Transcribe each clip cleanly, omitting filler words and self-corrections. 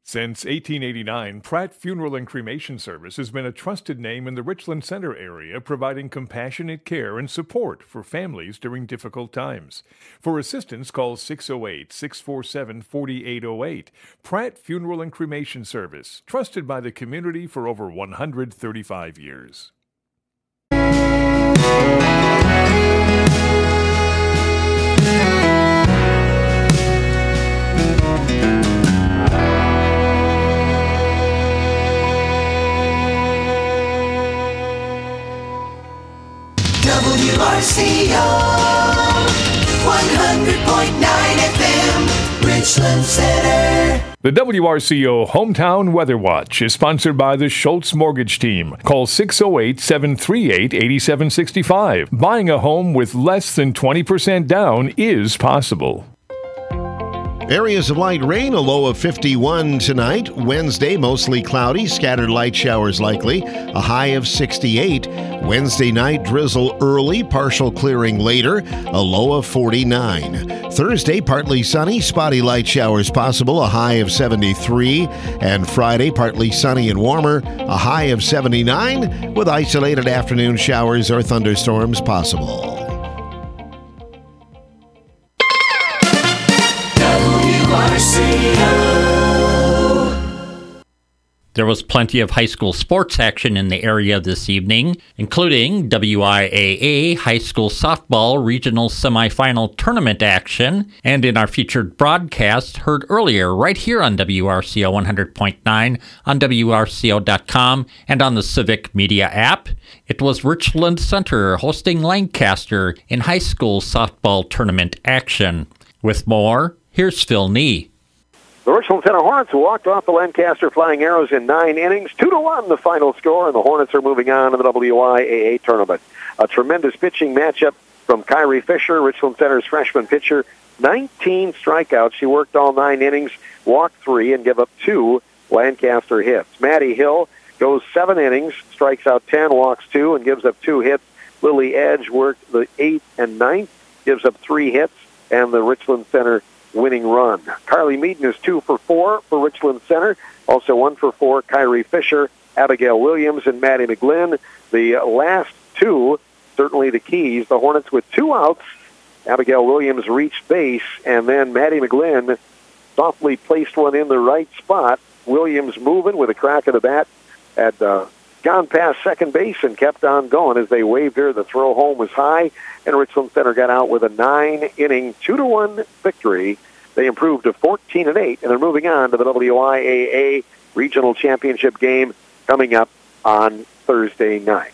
Since 1889, Pratt Funeral and Cremation Service has been a trusted name in the Richland Center area, providing compassionate care and support for families during difficult times. For assistance, call 608-647-4808. Pratt Funeral and Cremation Service, trusted by the community for over 135 years. WRCO 100.9 FM, Richland Center. The WRCO Hometown Weather Watch is sponsored by the Schultz Mortgage Team. Call 608-738-8765. Buying a home with less than 20% down is possible. Areas of light rain, a low of 51 tonight. Wednesday, mostly cloudy, scattered light showers likely, a high of 68. Wednesday night, drizzle early, partial clearing later, a low of 49. Thursday, partly sunny, spotty light showers possible, a high of 73. And Friday, partly sunny and warmer, a high of 79, with isolated afternoon showers or thunderstorms possible. There was plenty of high school sports action in the area this evening, including WIAA high school softball regional semifinal tournament action, and in our featured broadcast heard earlier right here on WRCO 100.9, on WRCO.com, and on the Civic Media app. It was Richland Center hosting Lancaster in high school softball tournament action. With more, here's Phil Nee. The Richland Center Hornets walked off the Lancaster Flying Arrows in 9 innings, 2-1 the final score, and the Hornets are moving on to the WIAA tournament. A tremendous pitching matchup from Kyrie Fisher, Richland Center's freshman pitcher. 19 strikeouts. She worked all 9 innings, walked 3, and gave up 2 Lancaster hits. Maddie Hill goes 7 innings, strikes out 10, walks 2, and gives up 2 hits. Lily Edge worked the 8th and 9th, gives up 3 hits, and the Richland Center winning run. Carly Meaden is 2 for 4 for Richland Center. Also 1 for 4, Kyrie Fisher, Abigail Williams, and Maddie McGlynn. The last 2, certainly the keys. The Hornets with 2 outs. Abigail Williams reached base, and then Maddie McGlynn softly placed one in the right spot. Williams moving with a crack of the bat had gone past second base and kept on going as they waved her. The throw home was high, and Richland Center got out with a 9-inning, 2-1 victory. They improved to 14-8, and they're moving on to the WIAA Regional Championship game coming up on Thursday night.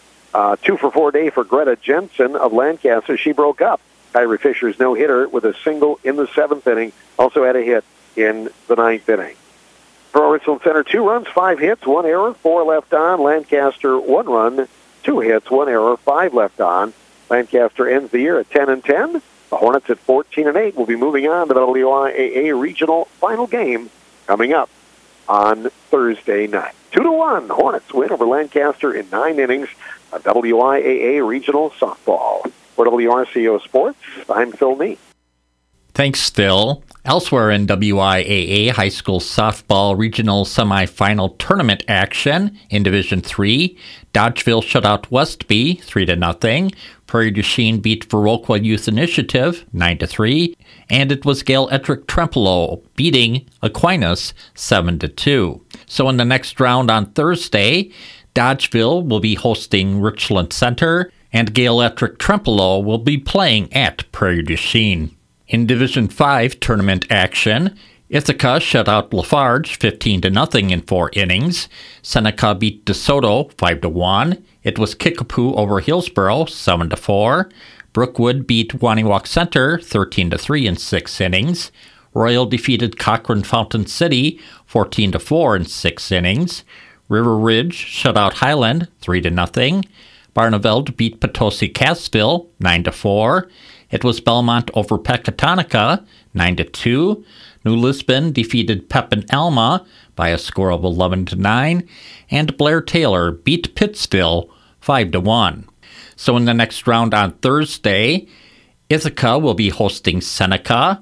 2 for 4 day for Greta Jensen of Lancaster. She broke up Kyrie Fisher's no-hitter with a single in the 7th inning. Also had a hit in the 9th inning. For Richland Center, 2 runs, 5 hits, 1 error, 4 left on. Lancaster, 1 run, 2 hits, 1 error, 5 left on. Lancaster ends the year at 10-10. The Hornets at 14-8 will be moving on to the WIAA regional final game coming up on Thursday night. 2-1, Hornets win over Lancaster in 9 innings of WIAA regional softball. For WRCO Sports, I'm Phil Nee. Thanks, Phil. Elsewhere in WIAA high school softball regional semifinal tournament action in Division 3, Dodgeville shut out Westby 3-0. Prairie du Chien beat Viroqua Youth Initiative 9-3, and it was Gail Ettrick Trempealeau beating Aquinas 7-2. So in the next round on Thursday, Dodgeville will be hosting Richland Center, and Gail Ettrick Trempealeau will be playing at Prairie du Chien. In Division 5 tournament action, Ithaca shut out Lafarge 15-0 in 4 innings. Seneca beat DeSoto 5-1. It was Kickapoo over Hillsboro 7-4. Brookwood beat Waniwak Center 13-3 in 6 innings. Royal defeated Cochrane Fountain City 14-4 in 6 innings. River Ridge shut out Highland 3-0. Barneveld beat Potosi Cassville 9-4. It was Belmont over Pecatonica 9-2. New Lisbon defeated Pepin Alma by a score of 11-9, and Blair Taylor beat Pittsville 5-1. So in the next round on Thursday, Ithaca will be hosting Seneca,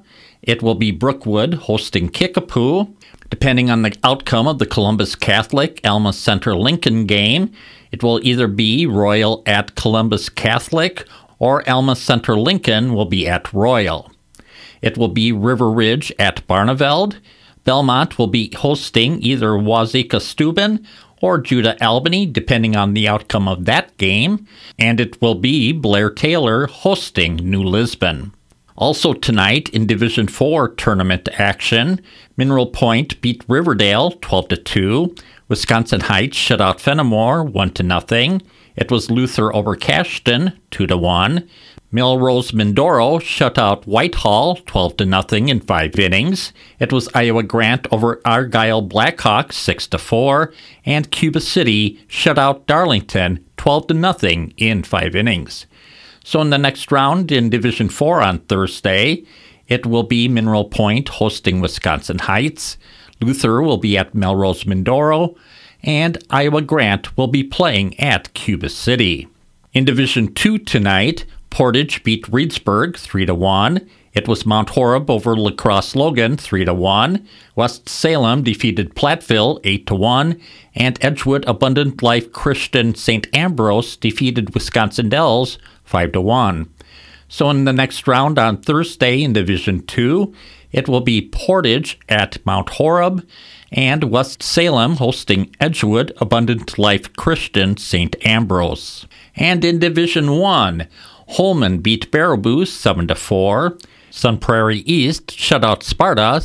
it will be Brookwood hosting Kickapoo. Depending on the outcome of the Columbus Catholic Alma Center Lincoln game, it will either be Royal at Columbus Catholic or Alma Center Lincoln will be at Royal. It will be River Ridge at Barneveld. Belmont will be hosting either Wazeeka Steuben or Judah Albany, depending on the outcome of that game. And it will be Blair Taylor hosting New Lisbon. Also tonight in Division 4 tournament action, Mineral Point beat Riverdale 12-2. Wisconsin Heights shut out Fenimore 1-0. It was Luther over Cashton 2-1. Melrose Mindoro shut out Whitehall 12-0 in 5 innings. It was Iowa Grant over Argyle Blackhawks 6-4. And Cuba City shut out Darlington 12-0 in 5 innings. So in the next round in Division 4 on Thursday, it will be Mineral Point hosting Wisconsin Heights. Luther will be at Melrose Mindoro, and Iowa Grant will be playing at Cuba City. In Division 2 tonight, Portage beat Reedsburg 3-1. It was Mount Horeb over La Crosse Logan 3-1. West Salem defeated Platteville 8-1. And Edgewood Abundant Life Christian St. Ambrose defeated Wisconsin Dells 5-1. So in the next round on Thursday in Division 2, it will be Portage at Mount Horeb and West Salem hosting Edgewood Abundant Life Christian St. Ambrose. And in Division 1, Holman beat Baraboo 7-4. Sun Prairie East shut out Sparta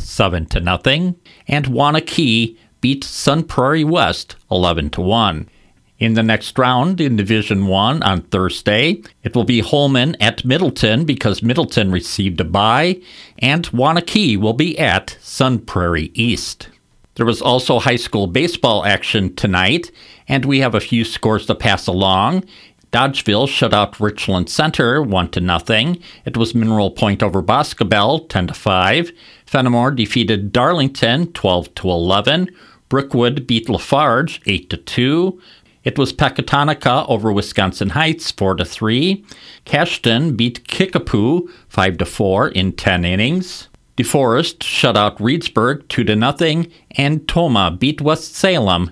7-0. And Waunakee beat Sun Prairie West 11-1. In the next round in Division 1 on Thursday, it will be Holman at Middleton because Middleton received a bye, and Waunakee will be at Sun Prairie East. There was also high school baseball action tonight, and we have a few scores to pass along. Dodgeville shut out Richland Center 1-0. It was Mineral Point over Boscobel 10-5. Fenimore defeated Darlington 12-11. Brookwood beat Lafarge 8-2. It was Pecatonica over Wisconsin Heights 4-3. Cashton beat Kickapoo 5-4 in 10 innings. DeForest shut out Reedsburg 2-0, and Toma beat West Salem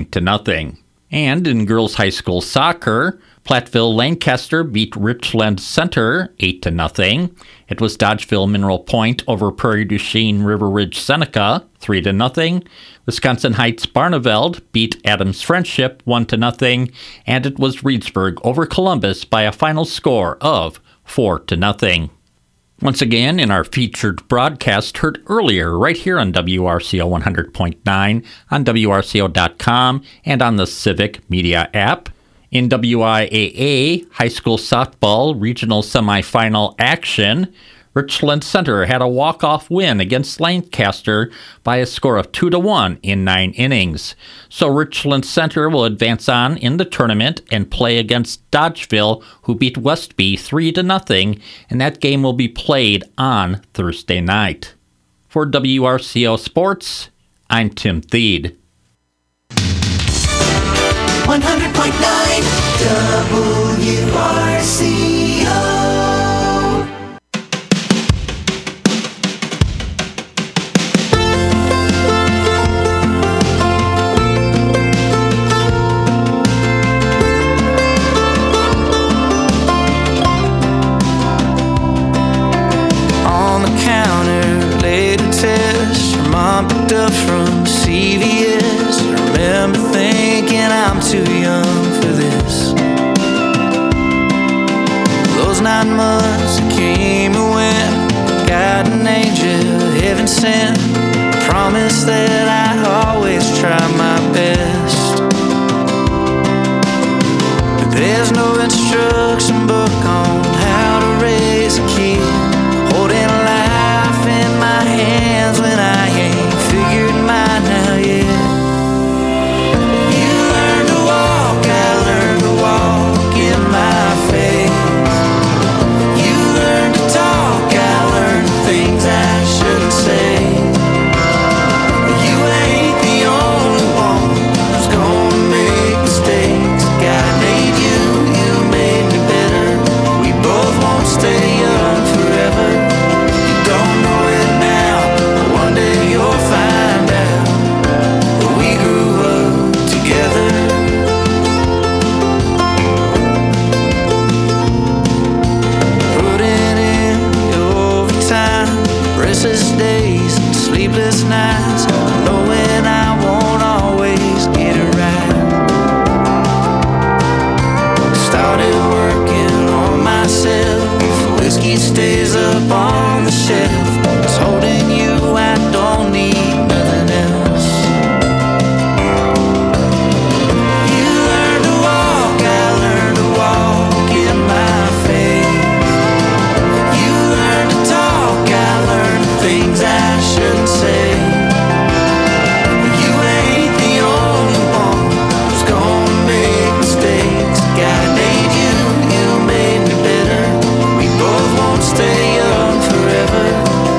9-0. And in girls high school soccer, Platteville Lancaster beat Richland Center 8-0. It was Dodgeville Mineral Point over Prairie du Chien River Ridge Seneca 3-0. Wisconsin Heights Barneveld beat Adams Friendship 1-0, and it was Reedsburg over Columbus by a final score of 4-0. Once again, in our featured broadcast heard earlier right here on WRCO 100.9, on WRCO.com, and on the Civic Media app. In WIAA high school softball regional semifinal action, Richland Center had a walk-off win against Lancaster by a score of 2-1 in 9 innings. So Richland Center will advance on in the tournament and play against Dodgeville, who beat Westby 3-0, and that game will be played on Thursday night. For WRCO Sports, I'm Tim Thede. 100.9 WRCO. On the counter, laid a test. Your mom picked up from CVS. I remember thinking I'm too young for this. Those 9 months came and went. Got an angel, heaven sent. Promised that I'd always try my best. But there's no instruction book on how to raise a kid. Holding life in my hands when I ain't figured mine out yet. You learn to walk, I learned to walk in my faith. You learn to talk, I learned things I shouldn't say. You ain't the only one who's gonna make mistakes. God made you, you made me better. hands, knowing I won't always get it right. Started working on myself. Whiskey stays up on the shelf. It's holding you, I don't need nothing else. You learn to walk, I learned to walk in my faith. You learn to talk, I learned the things I shouldn't say. You ain't the only one who's gonna make mistakes. God made you, you made me better. We both won't stay young forever.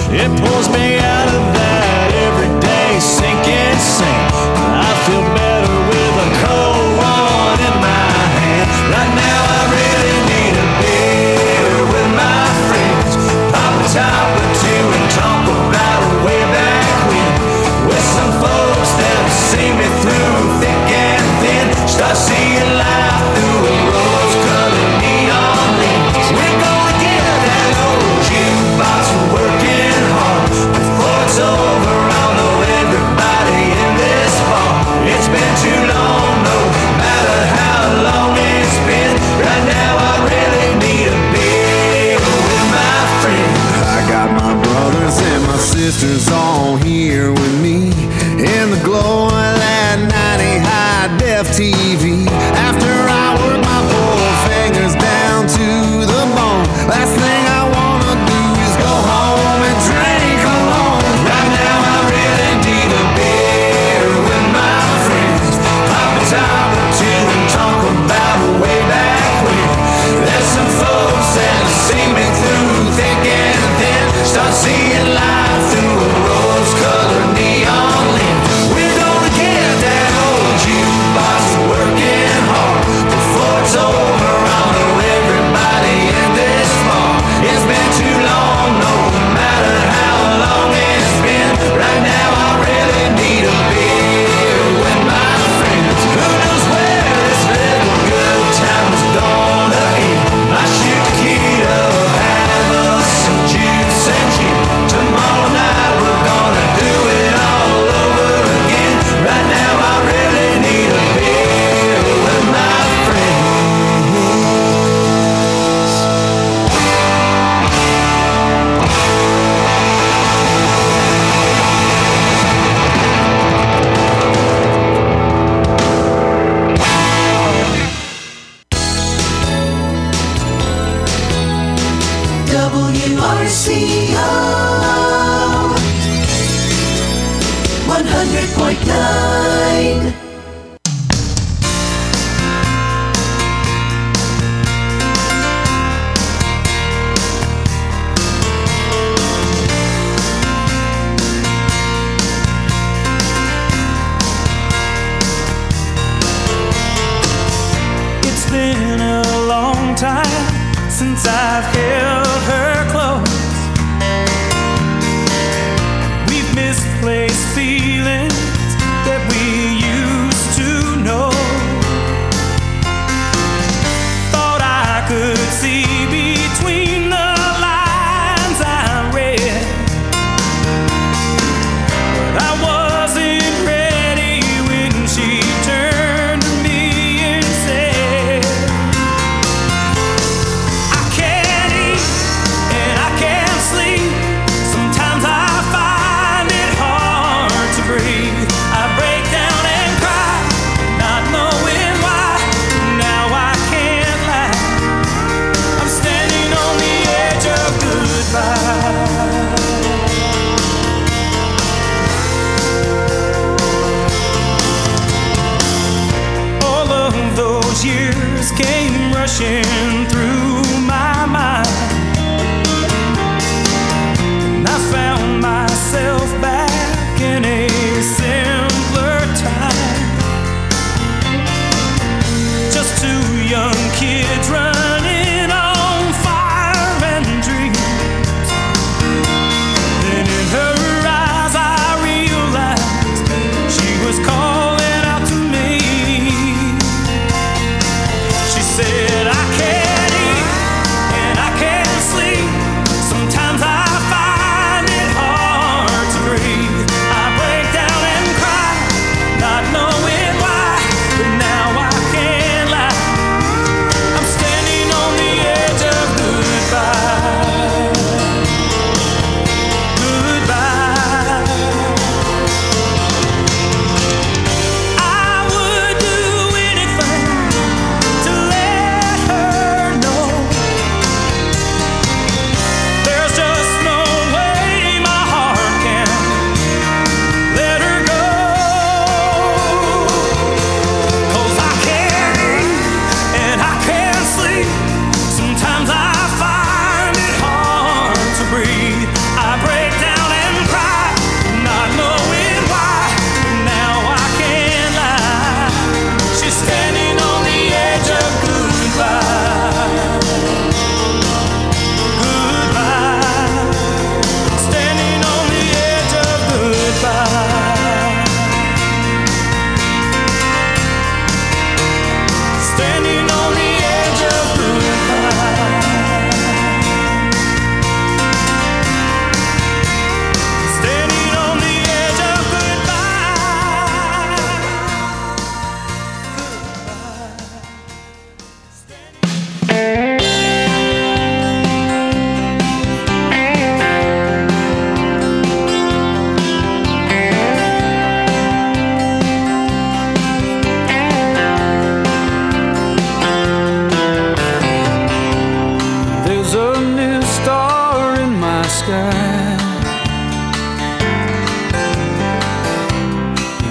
It pulls me out of that everyday sinking sand. I feel better with a cold one in my hand. Right now I really need a beer with my friends. Pop a top or two and talk about way back when. With some folks that'll see me through thick and thin. Start seeing life through a rose-colored neon lens. We're gonna get that old jukebox working hard. Before it's over, I'll know everybody in this bar. It's been too long, no matter how long it's been. Right now I really need a beer with my friends. I got my brothers and my sisters all here with me in the glow of that 90 high-def TV. After I work my poor fingers down to the bone, last thing I wanna do is go home and drink alone. Right now I really need a beer with my friends. Pop a top or two and talk about way back when. There's some folks that'll see me through thick and thin. Start seeing life through a rose-colored neon lens. We're gonna get that old jukebox working hard. Before it's over, I'll know everybody in this bar. It's been too long, no matter how long it's been. Right now I really need a beer with my friends. Who knows where this little good time is gonna end? I shoot the key up, have us some juice and gin. Tomorrow night we're gonna do it all over again. Right now I really need a beer with my friends. WRCO 100.9. It's been a long time since I've held her close. We've misplaced feelings that we used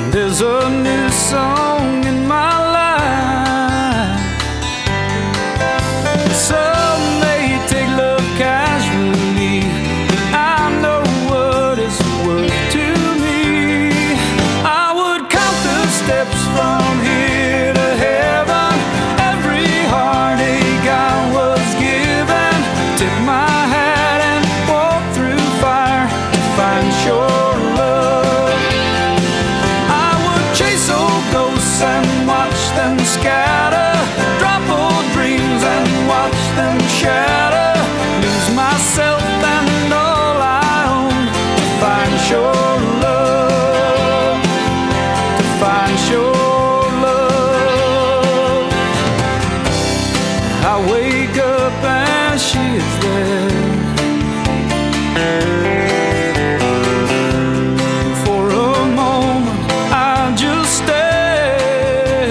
There's a new song in my life. Some may take love casually, but I know what it's worth to me. I would count the steps from here to heaven, every heartache I was given, tip my hat and walk through fire to find sure love. I would chase old ghosts and watch them scatter, drop old dreams and watch them shatter, lose myself and all I own to find sure love, to find sure love. I wake up and she is there. For a moment I just stare.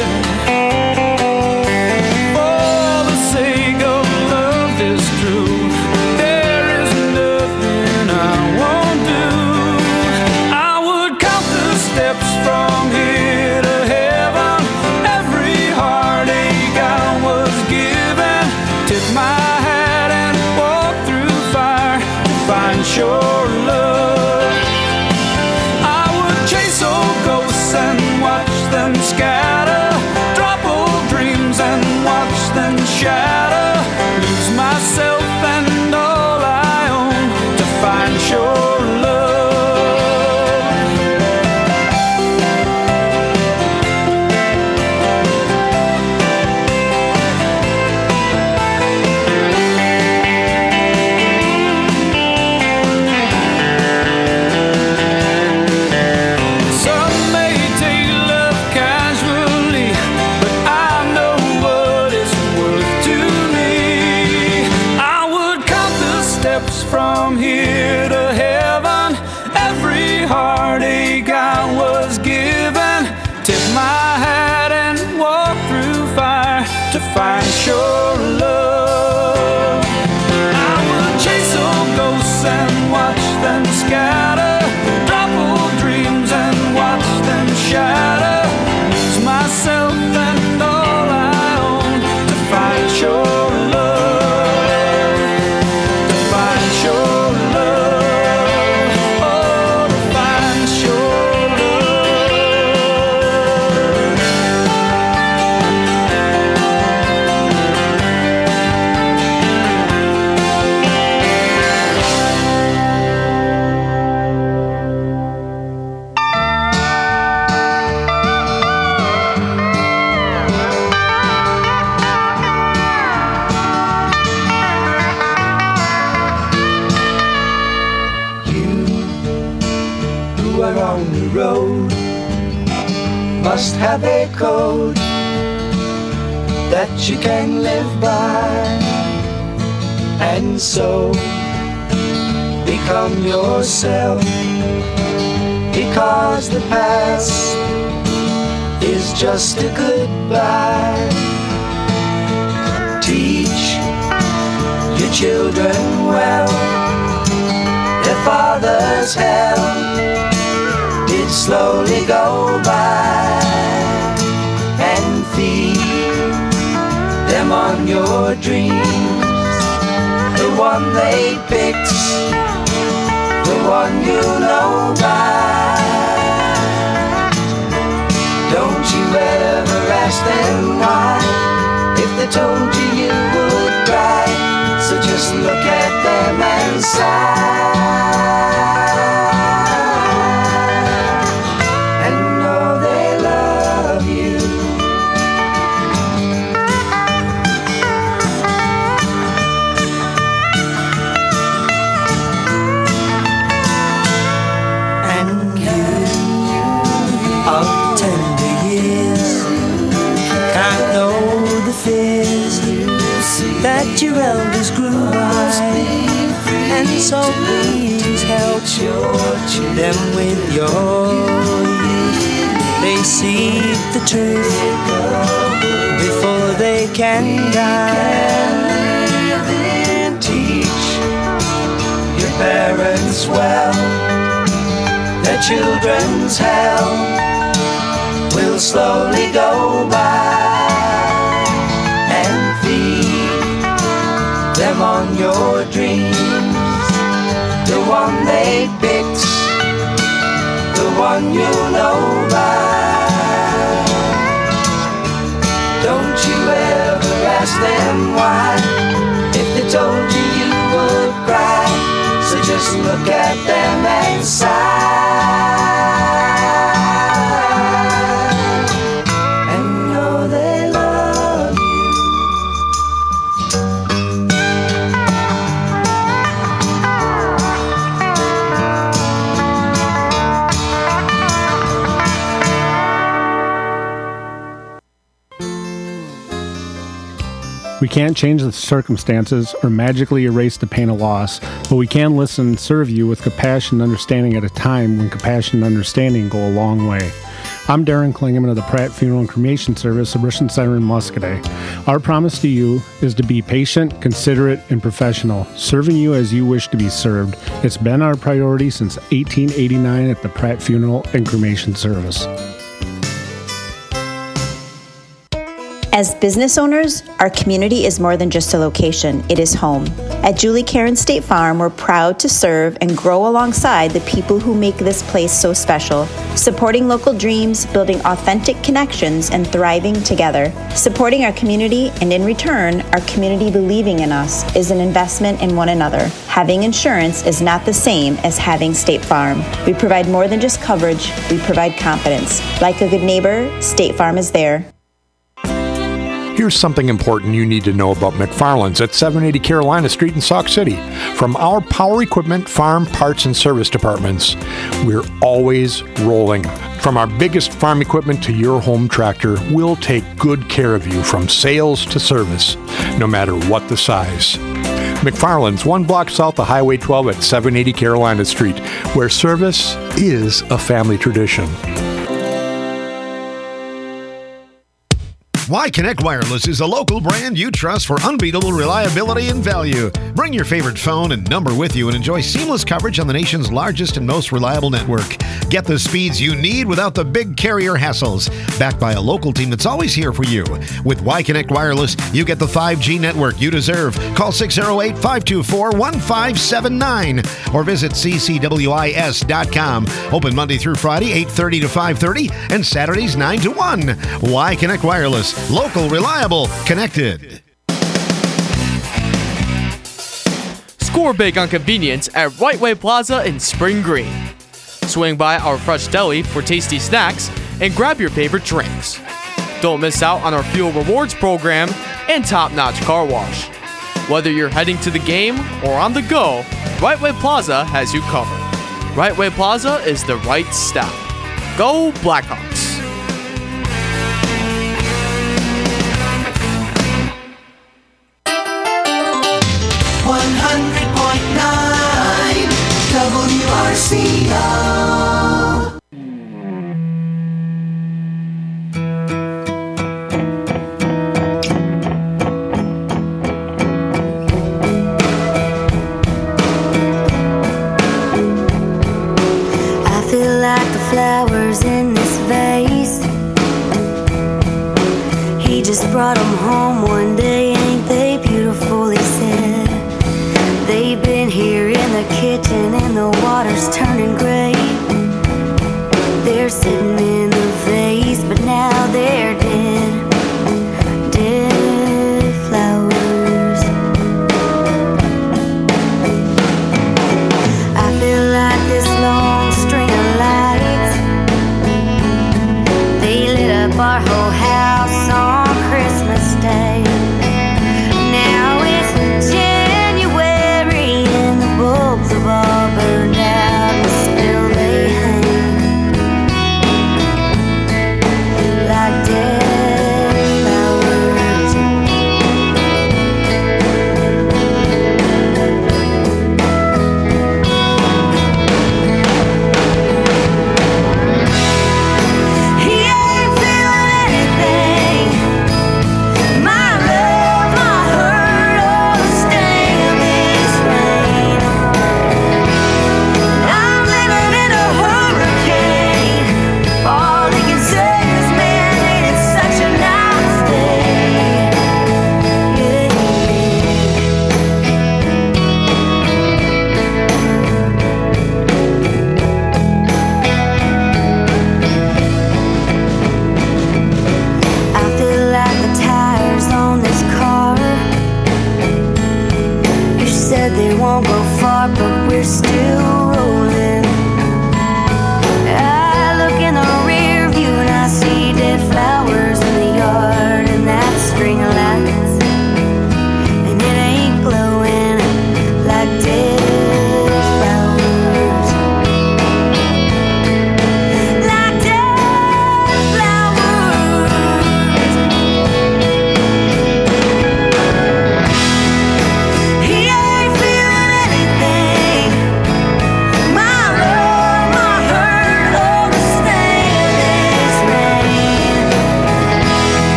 For the sake of love that's true, there is nothing I won't do. I would count the steps from here to heaven, every heartache I was given, tip my hat and walk through fire to find sure love. I would chase old ghosts and watch them scatter, drop old dreams and watch them shatter, lose myself and all I own to find sure love. Some may take love casually, but I know what it's worth to me. I would count the steps from here to heaven, every heartache I was given, tip my hat and walk through fire to find sure love. I would chase old ghosts and watch them scatter, drop old dreams and watch them shatter, lose myself and all I own to find sure love, to find sure love, oh, to find sure love. Who are on the road must have a code that you can live by, and so become yourself, because the past is just a goodbye. Teach your children well, their father's hell did slowly go by, and feed them on your dreams, the one they picked, the one you know by. Don't you ever ask them why, if they told you you would cry, so just look at them and sigh. That your elders grew wise, and so please help them with your youth. They seek the truth before they can die. Teach your parents well, their children's hell will slowly go by and feed them on your dreams. The one they picked, the one you know by. Don't you ever ask them why. If they told you, you would cry. So just look at them and sigh. We can't change the circumstances or magically erase the pain of loss, but we can listen and serve you with compassion and understanding at a time when compassion and understanding go a long way. I'm Darren Klingeman of the Pratt Funeral and Cremation Service of Richland Center in Muscoda. Our promise to you is to be patient, considerate, and professional, serving you as you wish to be served. It's been our priority since 1889 at the Pratt Funeral and Cremation Service. As business owners, our community is more than just a location, it is home. At Julie Karen State Farm, we're proud to serve and grow alongside the people who make this place so special, supporting local dreams, building authentic connections, and thriving together. Supporting our community, and in return, our community believing in us, is an investment in one another. Having insurance is not the same as having State Farm. We provide more than just coverage, we provide confidence. Like a good neighbor, State Farm is there. Here's something important you need to know about McFarland's at 780 Carolina Street in Sauk City. From our power equipment, farm, parts, and service departments, we're always rolling. From our biggest farm equipment to your home tractor, we'll take good care of you from sales to service, no matter what the size. McFarland's, 1 block south of Highway 12 at 780 Carolina Street, where service is a family tradition. Y-Connect Wireless is a local brand you trust for unbeatable reliability and value. Bring your favorite phone and number with you and enjoy seamless coverage on the nation's largest and most reliable network. Get the speeds you need without the big carrier hassles. Backed by a local team that's always here for you. With Y-Connect Wireless, you get the 5G network you deserve. Call 608-524-1579 or visit ccwis.com. Open Monday through Friday, 8:30 to 5:30, and Saturdays, 9 to 1. Y-Connect Wireless. Local, reliable, connected. Score big on convenience at Right Way Plaza in Spring Green. Swing by our fresh deli for tasty snacks and grab your favorite drinks. Don't miss out on our fuel rewards program and top-notch car wash. Whether you're heading to the game or on the go, Right Way Plaza has you covered. Right Way Plaza is the right stop. Go Blackhawks! WRCO. I feel like the flowers in this vase. He just brought them home one day. Ain't they beautiful, he said. They've been here in the kitchen and the water's turning gray. They're sitting in the vase, but now they're dead. Dead flowers. I feel like this long string of lights. They lit up our whole house on Christmas Day. Now it's January and the bulbs have all burned out and still they hang.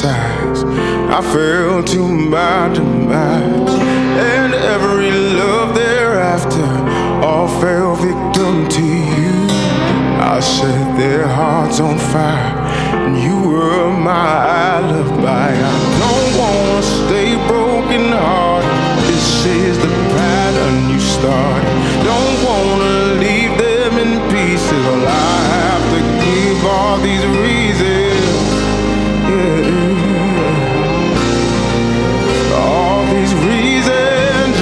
size. I fell to my demise, and every love thereafter all fell victim to you. I set their hearts on fire, and you were my alibi. I don't wanna stay broken hearted. This is the pattern you started. Don't wanna leave them in pieces. Well, I have to give all these reasons. Yeah. All these reasons,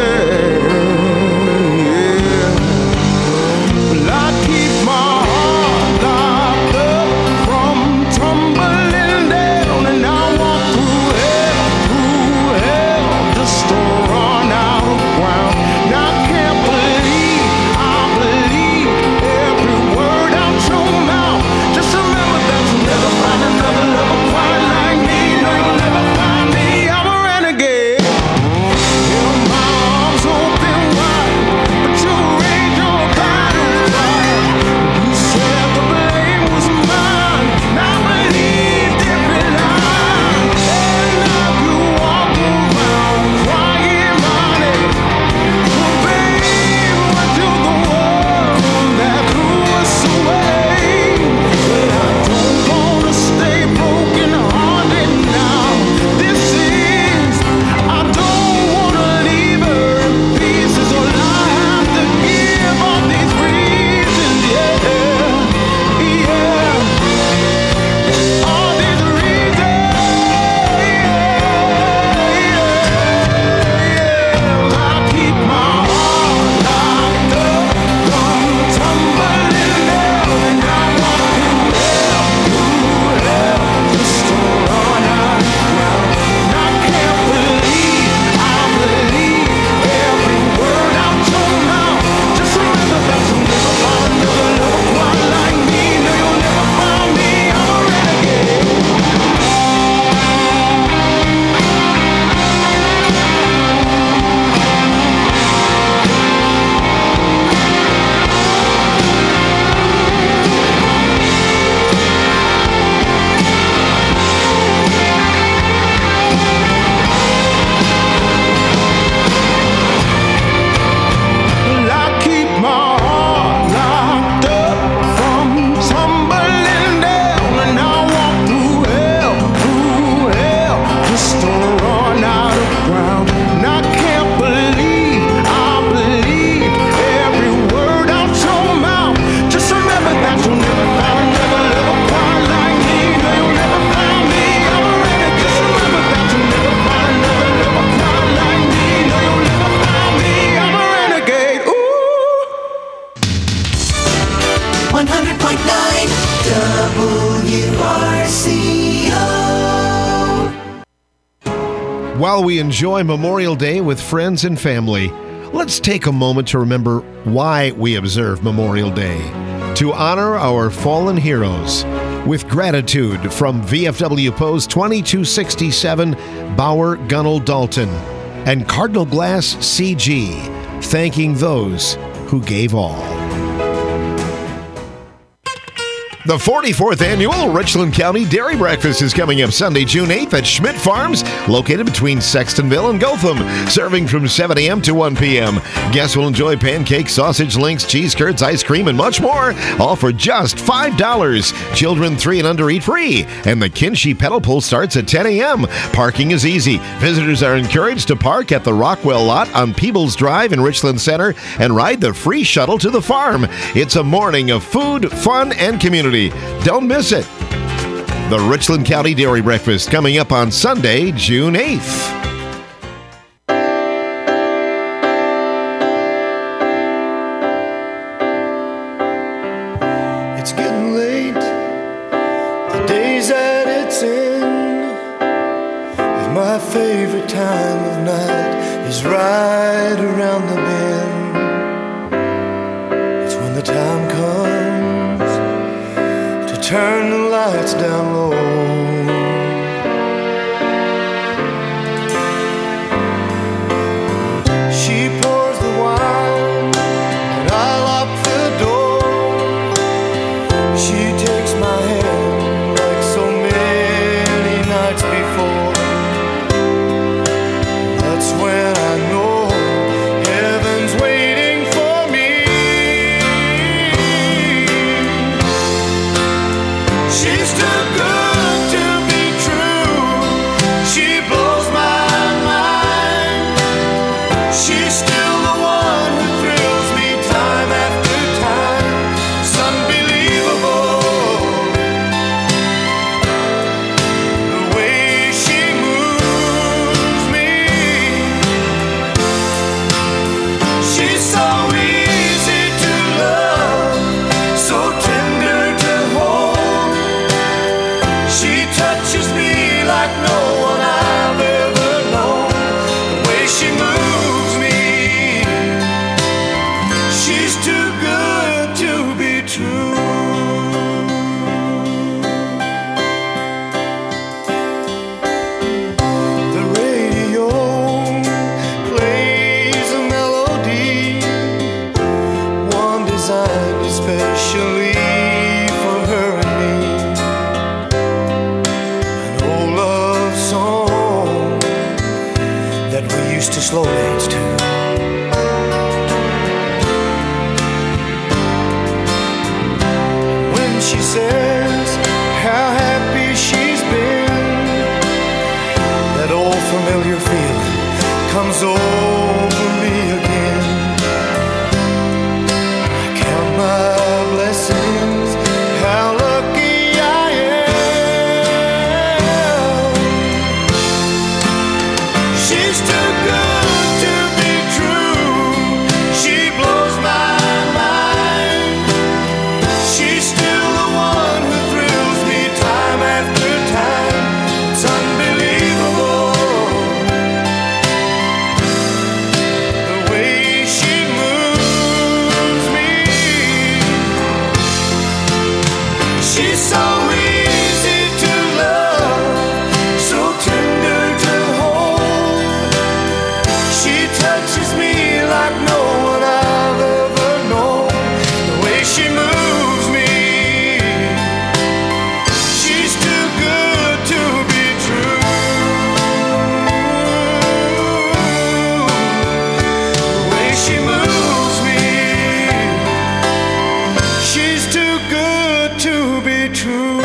yeah. Well, I keep my heart locked up from tumbling down, and I walk through hell just to run out of ground. And I can't believe I believe every word out your mouth. Just remember that you'll never find another lover quite like me. No, you'll never find me. I'm a renegade. Held my arms open wide, but you raised your battle cry. You said the blame was mine, and I believed every lie. And now you walk around crying my name. Well, babe, what do the world that threw us away? But I don't wanna stay broken hearted now. This is, I don't wanna leave her in pieces. Well, I have to give all these reasons, yeah, yeah. All these reasons, yeah. I keep my heart locked up from tumbling down, and I walk through hell just to run out of ground. And I can't believe I believe every word out your mouth. Just remember that you'll never find another lover quite like me. No, you'll never find me. I'm a renegade. Well, I keep my heart locked up from tumbling down, and I walk through hell just to run out of ground. And I can't believe I believed every word out your mouth. Just remember that you'll never find another lover quite like me. No, you'll never find me. I'm a renegade. Just remember that you'll never find another lover quite like me. No, you'll never find me. I'm a renegade. Ooh. 100.9 WRCO. While we enjoy Memorial Day with friends and family, let's take a moment to remember why we observe Memorial Day. To honor our fallen heroes. With gratitude from VFW Post 2267, Bauer Gunnell Dalton, and Cardinal Glass CG, thanking those who gave all. The 44th Annual Richland County Dairy Breakfast is coming up Sunday, June 8th at Schmidt Farms, located between Sextonville and Gotham, serving from 7 a.m. to 1 p.m. Guests will enjoy pancakes, sausage links, cheese curds, ice cream, and much more, all for just $5. Children 3 and under eat free, and the Kinshie pedal pull starts at 10 a.m. Parking is easy. Visitors are encouraged to park at the Rockwell lot on Peebles Drive in Richland Center and ride the free shuttle to the farm. It's a morning of food, fun, and community. Don't miss it. The Richland County Dairy Breakfast coming up on Sunday, June 8th. It's getting late, the day's at its end, and my favorite time of night is right around the bend. It's when the time comes to turn the lights down low. She pours the wine and I lock the door. She takes my hand like so many nights used to slow dance to. When she says how happy she's been, that old familiar feeling comes over me again. I count my blessings, how lucky I am. She's too good to be true. She blows my mind. She's still the one who thrills me time after time. It's unbelievable the way she moves me. She's so easy to love, so tender to hold. She touches me like no one I've ever known. The way she moves me, she's too good to be true. The way she moves me, she's too good to be true.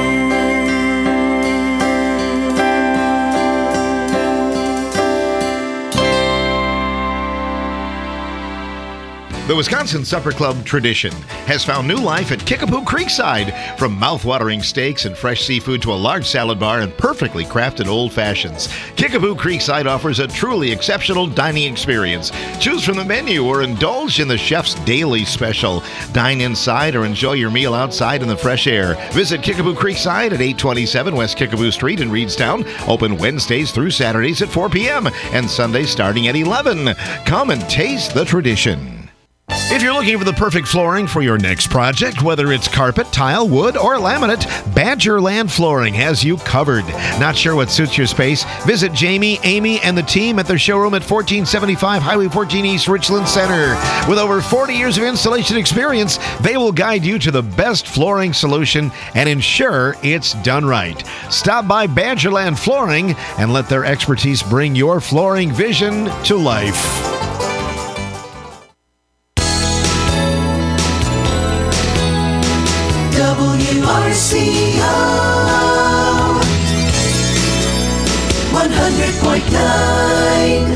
The Wisconsin Supper Club tradition has found new life at Kickapoo Creekside. From mouth-watering steaks and fresh seafood to a large salad bar and perfectly crafted old fashions, Kickapoo Creekside offers a truly exceptional dining experience. Choose from the menu or indulge in the chef's daily special. Dine inside or enjoy your meal outside in the fresh air. Visit Kickapoo Creekside at 827 West Kickapoo Street in Reedstown. Open Wednesdays through Saturdays at 4 p.m. and Sundays starting at 11. Come and taste the tradition. If you're looking for the perfect flooring for your next project, whether it's carpet, tile, wood, or laminate, Badgerland Flooring has you covered. Not sure what suits your space? Visit Jamie, Amy, and the team at their showroom at 1475 Highway 14 East Richland Center. With over 40 years of installation experience, they will guide you to the best flooring solution and ensure it's done right. Stop by Badgerland Flooring and let their expertise bring your flooring vision to life. WRCO 100.9.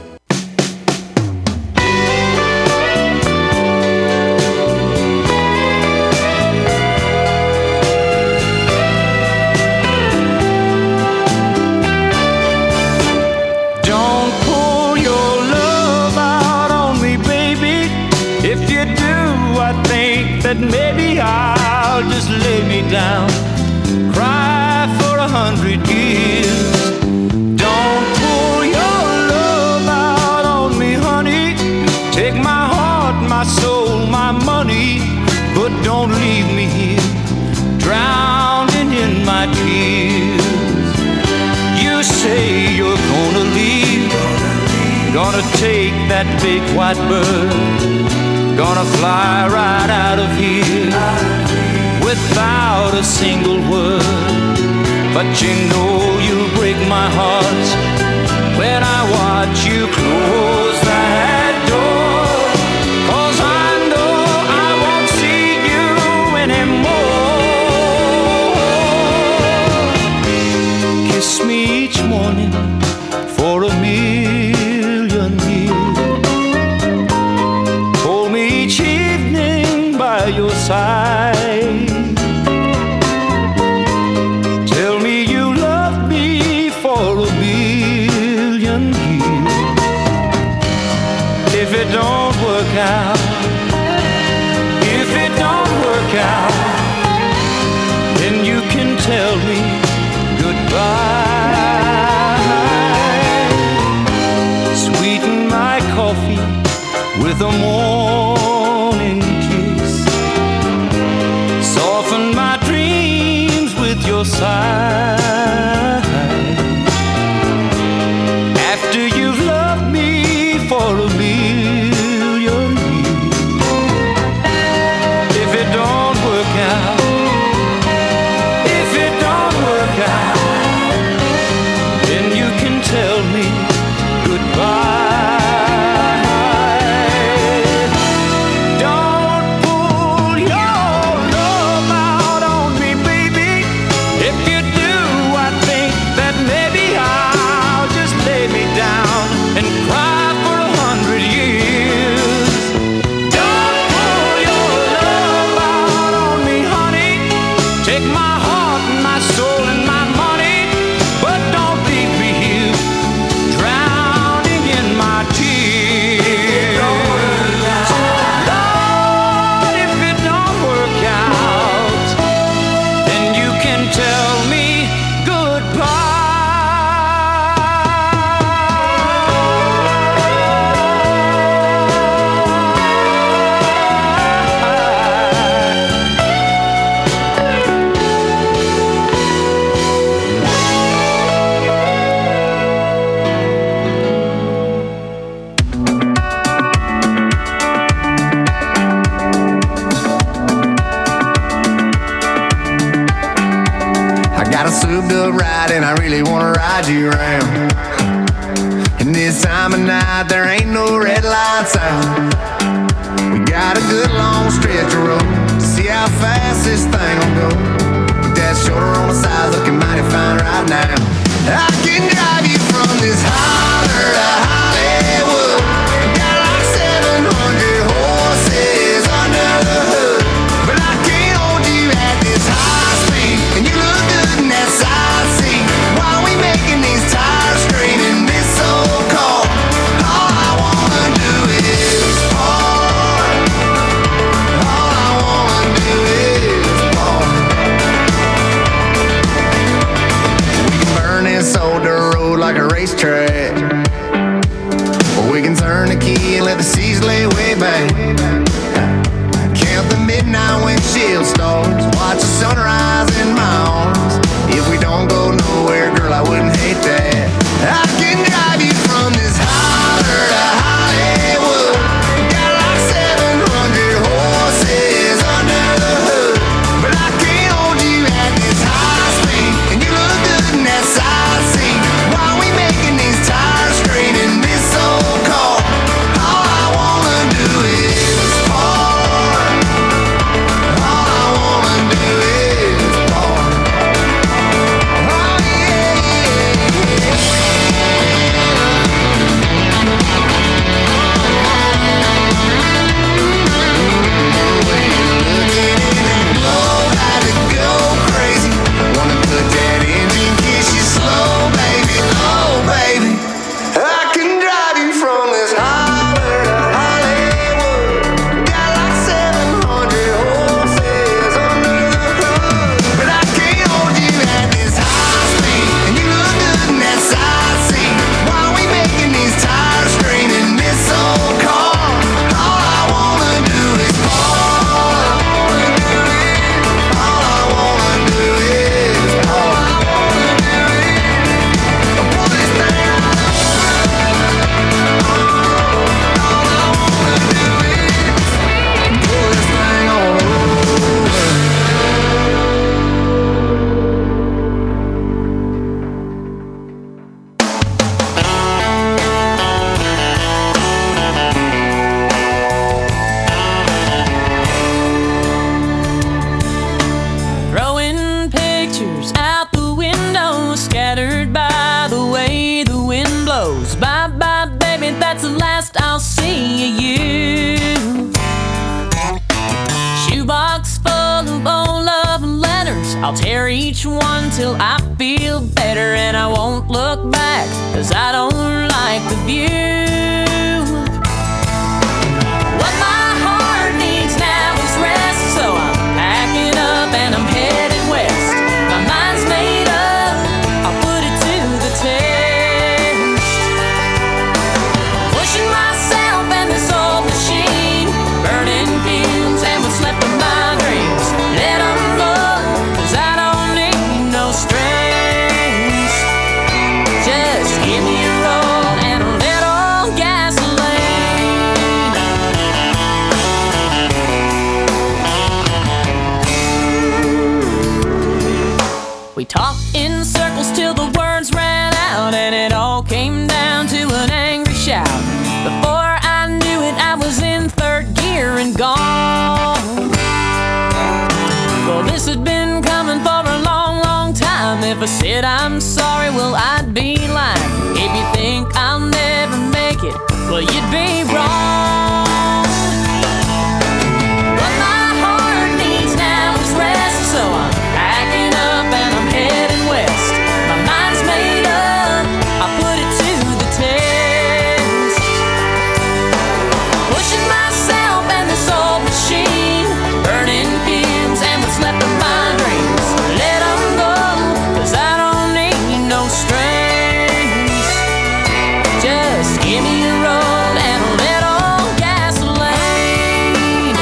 Don't pull your love out on me, baby. If you do, I think that maybe I'll just lay me down, cry for 100 years. Don't pull your love out on me, honey. Take my heart, my soul, my money, but don't leave me here, drowning in my tears. You say you're gonna leave, gonna take that big white bird, gonna fly right out of here without a single word. But you know you'll break my heart when I watch you close that door. 'Cause I know I won't see you anymore. Kiss me each morning for a million years. Hold me each evening by your side. Tell me you love me for a million years. If it don't work out, if it don't work out, then you can tell me goodbye. Sweeten my coffee with a morning kiss. Soften my dreams with your sigh. After you've loved me for a million years, if it don't work out, if it don't work out, then you can tell me goodbye. light and I really wanna ride you around. And this time of night there ain't no red lights out. We got a good long stretch of road to see how fast this thing will go. With that shoulder on the side looking mighty fine right now. I can drive you from this holler to Hollywood. Got like 700 horses under the hood. But I can't hold you at this high speed. And you look good in that side seat. While we making these tires straight in this old car. All I wanna do is park. All I wanna do is park. We can burn this old dirt road like a racetrack. Or we can turn the key and let the seas lay way back. Count the midnight windshield stars. Watch the sunrise in my arms. If we don't go nowhere, girl, I wouldn't hate that. I can drive you from this holler to Hollywood. Got like 700 horses under the hood. But I can't hold you at this high speed. And you look good in that side seat. While we making these tires straight in this old car. All I wanna do is park. All I wanna do is park. Oh yeah, blow, had to go crazy. Wanna put that engine, kiss you slow, baby. Oh, baby. I can drive you from this holler to Hollywood. Got like 700 horses under the hood. But I can't hold you at this high speed. And you look good in that side seat. While we making these tires straight in this old car. All I wanna do is park. All I wanna do is park. Pull this thing out. All I wanna do is pull this thing on over. Throwing pictures out the window, scattered by the way the wind blows. Bye bye, baby, that's the last I'll see of you. Shoebox full of old love letters, I'll tear each one till I feel better. And I won't look back, 'cause I don't like the view. What my heart needs now is rest, so I'm packing up and I'm headed west. My mind's made up, I'll put it to the test. Pushing myself and this old machine, burning fumes and what's left of my dreams. Let 'em go, 'cause I don't need no strings. Just give me a roll and a little gasoline. We talked in circles till the words ran out, and it all came down to an angry shout. Before I knew it, I was in third gear and gone. Well, this had been coming for a long, long time. If I said I'm sorry, well, I'd be lying. If you think I'll never make it, well, you'd be wrong. What my heart needs now is rest, so I'm packing up and I'm heading west. My mind's made up, I'll put it to the test. Pushing myself and this old machine, burning fumes and what's left of my dreams. Let 'em go, 'cause I don't need no strings. Just give me a roll and a little gasoline.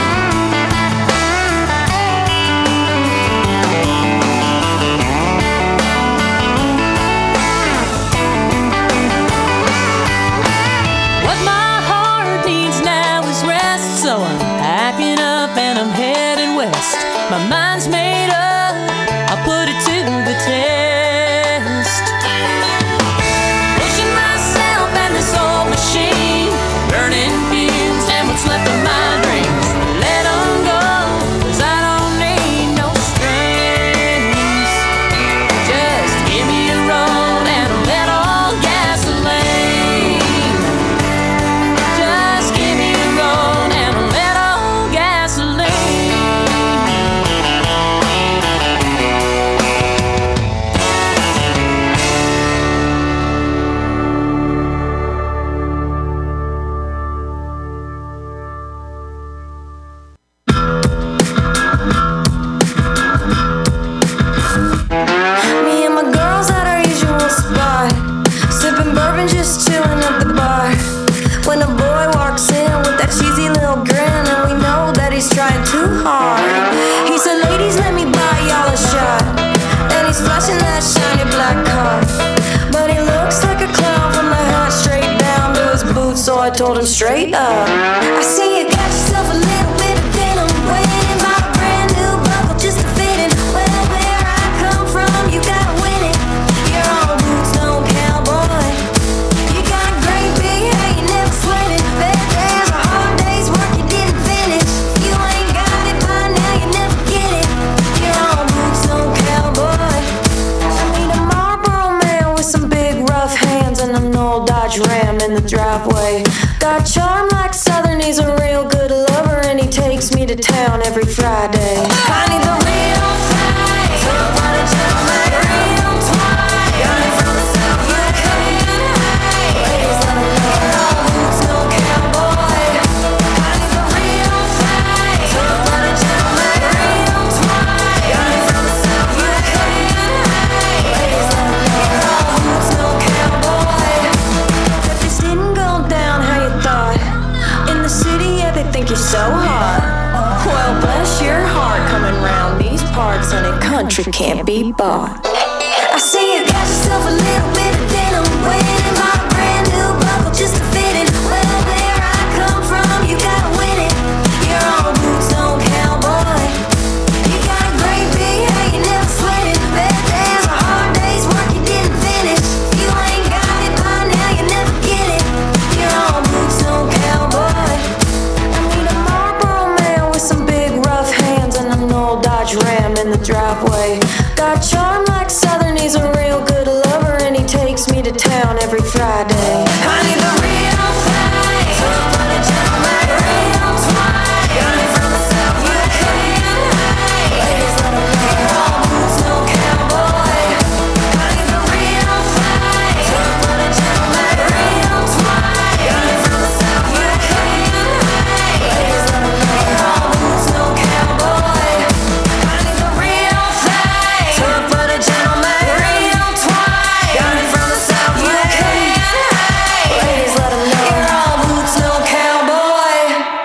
What my heart needs now is rest, so I'm packing up and I'm heading west. My mind's made up, I'll put it to the test. I told him straight up. I see you got yourself a little bit of denim, waiting by a brand new buckle just to fit in. Well, where I come from, you gotta win it. You're all boots, no cowboy. You got a great big hair, you never sweat it. Bad days or hard days, work you didn't finish. You ain't got it by now, you never get it. You're all boots, no cowboy. I meet a Marlboro man with some big rough hands and an old Dodge Ram in the driveway. Got charm like Southern, he's a real good lover, and he takes me to town every Friday. I need the real thing, tough on a gentleman, real twine. Got it from the South, you can't hide. Ladies, let 'em know you're all boots, no cowboy. I need the real thing, tough on a gentleman, real twine. Got it from the South, you can't hide. Ladies, let 'em know you're all boots, no cowboy. If this didn't go down how you thought, in the city, yeah, they think you're so hot. Well, bless your heart, coming round these parts, honey, country can't be bought. I see you got yourself a little bit of denim, waiting by a brand new buckle just to fit in. Well, where I come from, you gotta win it. You're all boots, no cowboy. You got a great big hair, you never sweat it. Bad days or hard days, work you didn't finish. You ain't got it by now, you never get it. You're all boots, no cowboy. I meet a Marlboro man with some big rough hands and an old Dodge Ram in the driveway. Got charm like Southern, he's a real good lover, and he takes me to town every Friday. I need the real thing, tough on a gentleman, real twine. Got it from the South, you can't hide. Ladies, let 'em know you're all boots, no cowboy. I need the real thing, tough on a gentleman, real twine. Got it from the South, you can't hide. Ladies, let 'em know you're all boots, no cowboy. I need the real thing, tough on a gentleman, real twine. Got it from the South, you can't hide. Ladies, let 'em know you're all boots, no cowboy.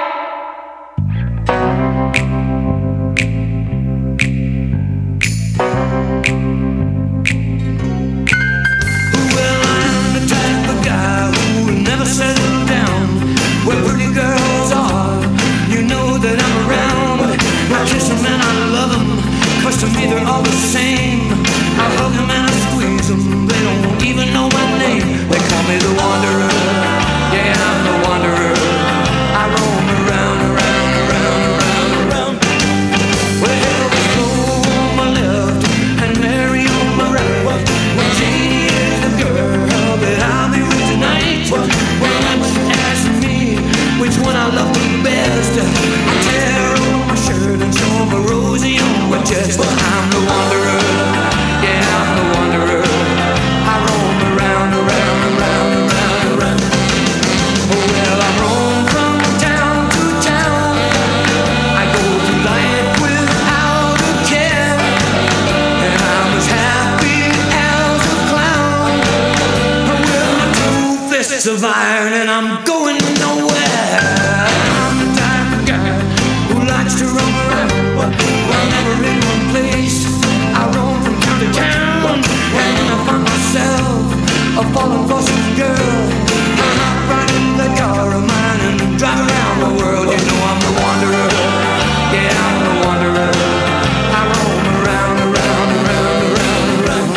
Well, I'm the type of guy who will never settle down. Where pretty girls are, you know that I'm around. I kiss them and I love them, 'cause to me they're all the same. I hug them and I squeeze them, they don't even know my name. They call me the wanderer, yeah, I'm the wanderer. I roam around, around, around, around, around. Well, there's Flo on my left and Mary on my right. Well, Janie is the girl that I'll be with tonight. Well, when she asks me which one I love the best, I tear on my shirt and show my Rosie on my chest. Well, I'm the wanderer, yeah, I'm the wanderer. I roam around, around, around, around, around. Oh, well, I roam from town to town. I go through life without a care, and I'm as happy as a clown. With my two fists of iron, and I'm going nowhere. I'm the type of guy who likes to roam around, while never in one place. I roam from town to town, and when I find myself a falling for some girl, I hop right in the car of mine and drive around the world. You know I'm the wanderer, yeah, I'm the wanderer. I roam around, around, around, around, around.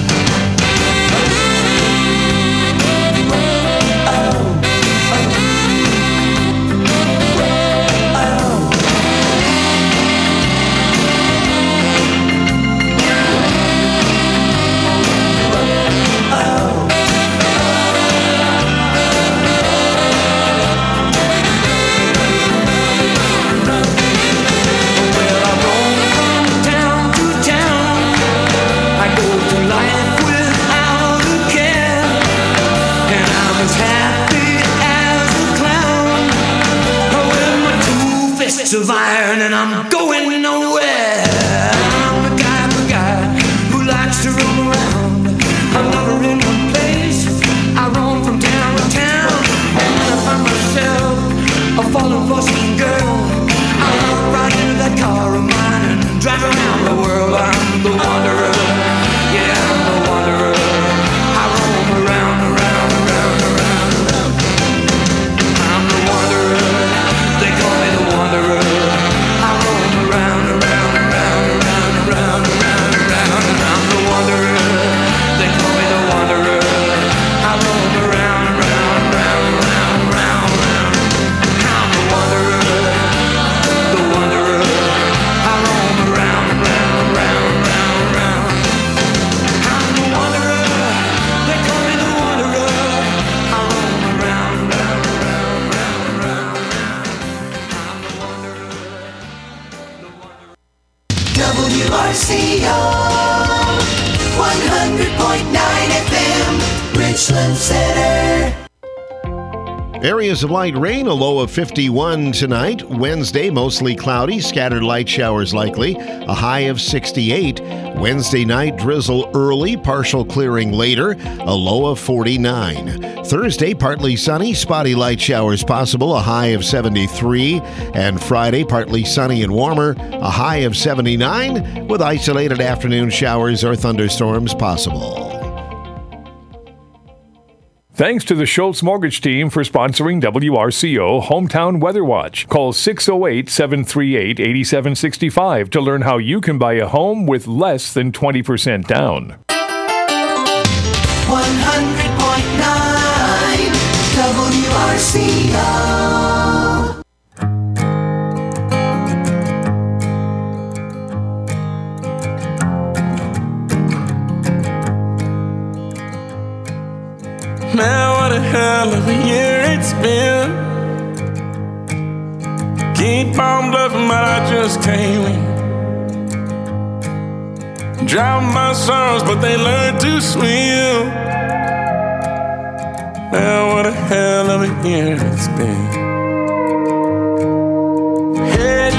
Of iron, and I'm going nowhere. I'm the type of guy who likes to roam around. I'm never in one place. I roam from town to town, and when I find myself a falling for some girl, I hop right into that car of mine and drive around the world. I'm the wanderer, yeah, I'm the wanderer. I roam around, around, around, around, around. Areas of light rain, a low of 51 tonight. Wednesday, mostly cloudy, scattered light showers likely, a high of 68. Wednesday night, drizzle early, partial clearing later, a low of 49. Thursday, partly sunny, spotty light showers possible, a high of 73. And Friday, partly sunny and warmer, a high of 79, with isolated afternoon showers or thunderstorms possible. Thanks to the Schultz Mortgage Team for sponsoring WRCO Hometown Weather Watch. Call 608-738-8765 to learn how you can buy a home with less than 20% down. 100.9 WRCO. Man, what a hell of a year it's been. Keep on bluffing, but I just can't win. Drown my sorrows, but they learn to swim. Man, what a hell of a year it's been.